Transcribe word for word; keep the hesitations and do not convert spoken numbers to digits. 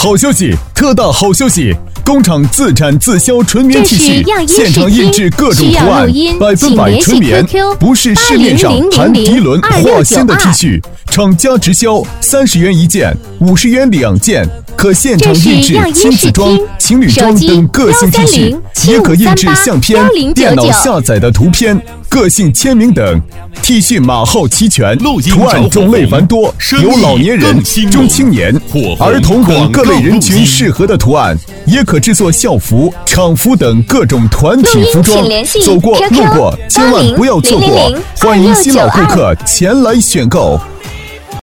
好消息，特大好消息！工厂自产自销纯棉 T 恤，现场印制各种图案，百分百纯棉，不是市面上含涤纶化纤的 T 恤。厂家直销三十元一件，五十元两件，可现场印制亲子装、情侣装等个性 T 恤，也可印制相片、电脑下载的图片、个性签名等。T 恤码号齐全，图案种类繁多，有老年人、中青年、儿童等各类人群适合的图案，也可制作校服、厂服等各种团体服装。走过路过，千万不要错过！欢迎新老顾客前来选购。